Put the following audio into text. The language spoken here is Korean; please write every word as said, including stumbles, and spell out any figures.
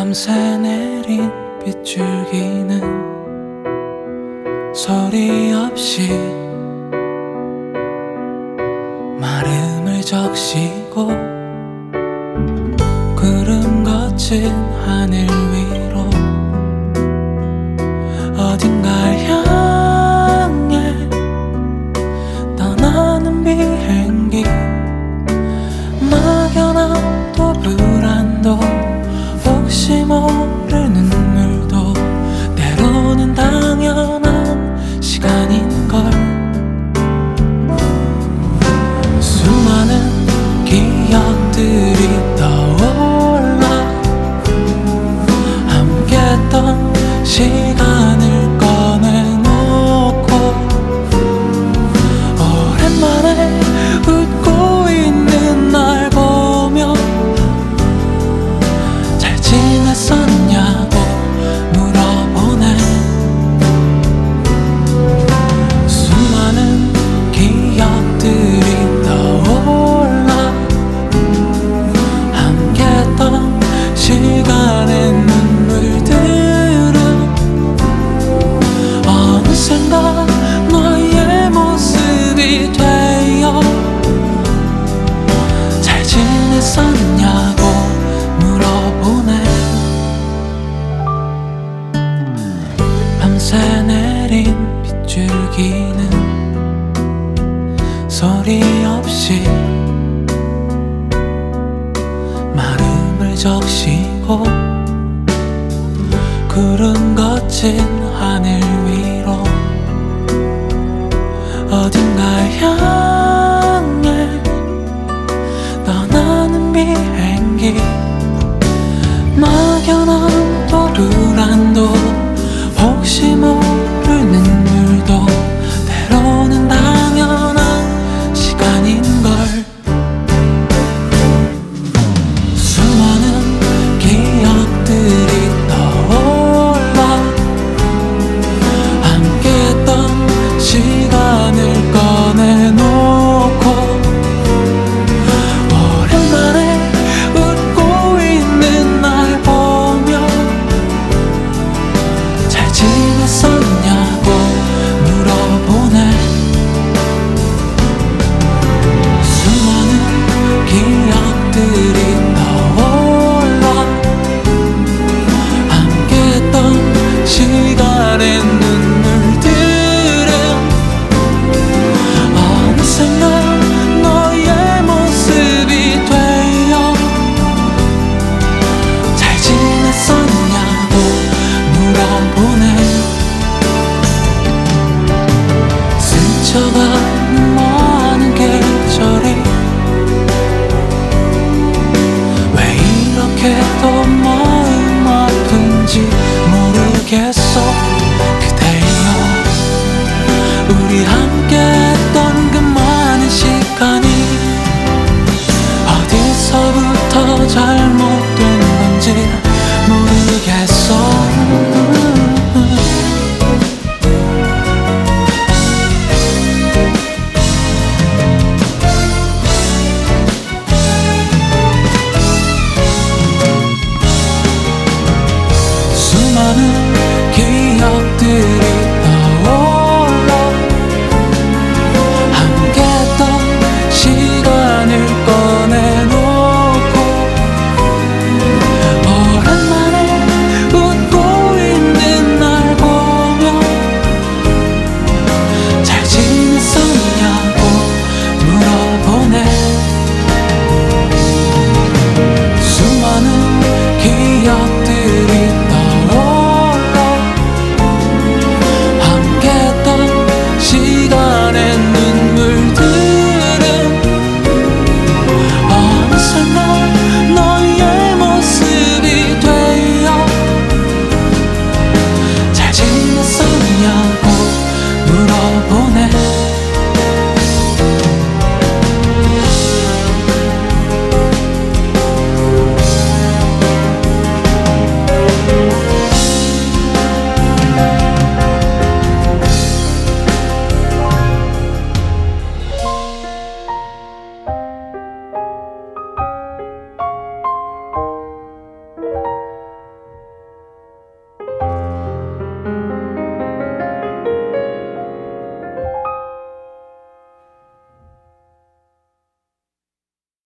밤새 내린 빗줄기는 소리 없이 마름을 적시고 구름 거친 하늘 위로 어딘가를 향해 떠나는 비행기, 막연함도 불안도 혹시 모르는 물도 때로는 당연한 시간인걸. 수많은 기억들이 떠올라 함께했던 시간을 꺼내놓고 오랜만에 웃고 있는 날 보며 잘 지냈었냐고 물어보네. 수많은 기억들이 떠올라 함께했던 시간의 눈물들은 어느샌가 너의 모습이 되어 잘 지냈었냐고 물어보네. 밤새 내린 빗줄기는 소리 없이 마름을 적시고 구름 거친 하늘 위로 어딘가를 향해 떠나는 비행기, 막연함도 불안도 혹시 모르는 물도 때로는 당연한 시간인걸. 수많은 기억들이 떠올라 함께했던 시간을 꺼내놓고 오랜만에 웃고 있는 날 보며 잘 지냈었냐고 물어보네. 수많은 기억들이 떠올라 함께했던 시간의 눈물들은 어느샌가 너의 모습이 되어 잘 지냈었냐고 물어보네. 스쳐가는 많은 계절이 왜 이렇게도 마음 아픈지 모르겠어. 그대여, 우리 함께했던 그 많은 시간이 어디서부터 잘못된 건지 모르겠어. 수많은 기억들이